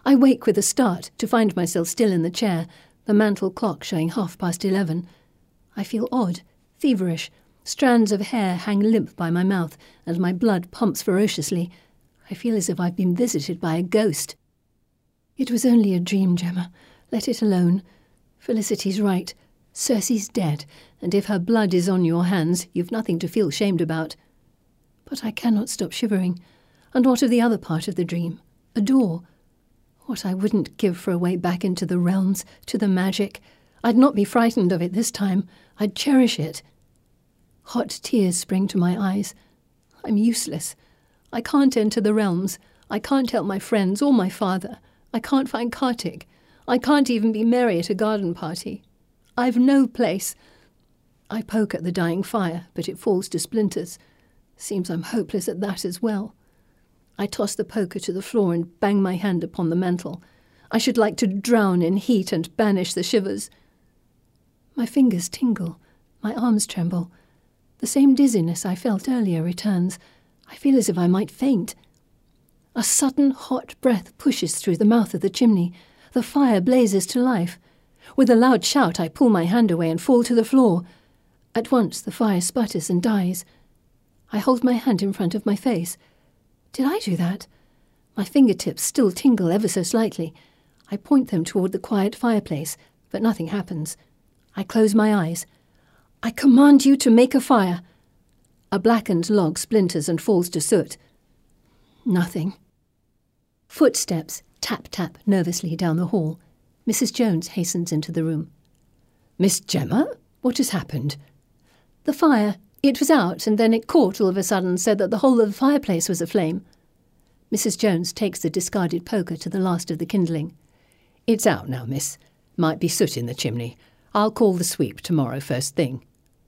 I wake with a start to find myself still in the chair, the mantel clock showing 11:30. I feel odd, feverish. Strands of hair hang limp by my mouth, and my blood pumps ferociously. I feel as if I've been visited by a ghost. It was only a dream, Gemma. Let it alone. Felicity's right. Circe's dead, and if her blood is on your hands, you've nothing to feel shamed about. But I cannot stop shivering. And what of the other part of the dream? A door. What I wouldn't give for a way back into the realms, to the magic. I'd not be frightened of it this time. I'd cherish it. Hot tears spring to my eyes. I'm useless. I can't enter the realms. I can't help my friends or my father. I can't find Kartik. I can't even be merry at a garden party. I've no place. I poke at the dying fire, but it falls to splinters. Seems I'm hopeless at that as well. I toss the poker to the floor and bang my hand upon the mantel. I should like to drown in heat and banish the shivers. My fingers tingle. My arms tremble. The same dizziness I felt earlier returns. I feel as if I might faint. A sudden hot breath pushes through the mouth of the chimney. The fire blazes to life. With a loud shout, I pull my hand away and fall to the floor. At once the fire sputters and dies. I hold my hand in front of my face. Did I do that? My fingertips still tingle ever so slightly. I point them toward the quiet fireplace, but nothing happens. I close my eyes. I command you to make a fire. A blackened log splinters and falls to soot. Nothing. Footsteps tap-tap nervously down the hall. Mrs. Jones hastens into the room. Miss Gemma? What has happened? The fire. It was out, and then it caught all of a sudden so that the whole of the fireplace was aflame. Mrs. Jones takes the discarded poker to the last of the kindling. It's out now, miss. Might be soot in the chimney. I'll call the sweep tomorrow first thing.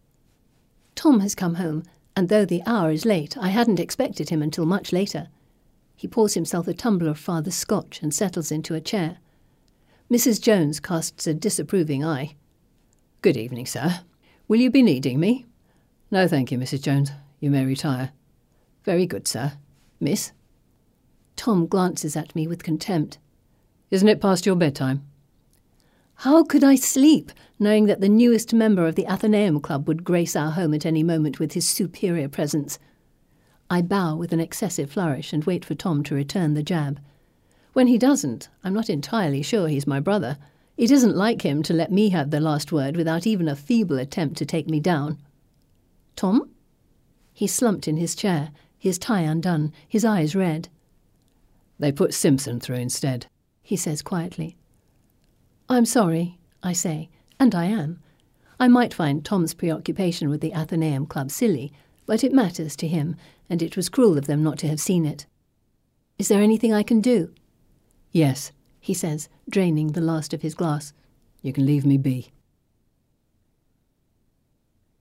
Tom has come home, and though the hour is late, I hadn't expected him until much later. He pours himself a tumbler of father's scotch and settles into a chair. Mrs. Jones casts a disapproving eye. Good evening, sir. Will you be needing me? No, thank you, Mrs. Jones. You may retire. Very good, sir. Miss? Tom glances at me with contempt. Isn't it past your bedtime? How could I sleep, knowing that the newest member of the Athenaeum Club would grace our home at any moment with his superior presence? I bow with an excessive flourish and wait for Tom to return the jab. When he doesn't, I'm not entirely sure he's my brother. It isn't like him to let me have the last word without even a feeble attempt to take me down. Tom? He slumped in his chair, his tie undone, his eyes red. They put Simpson through instead, he says quietly. I'm sorry, I say, and I am. I might find Tom's preoccupation with the Athenaeum Club silly, but it matters to him, and it was cruel of them not to have seen it. Is there anything I can do? Yes, he says, draining the last of his glass. You can leave me be.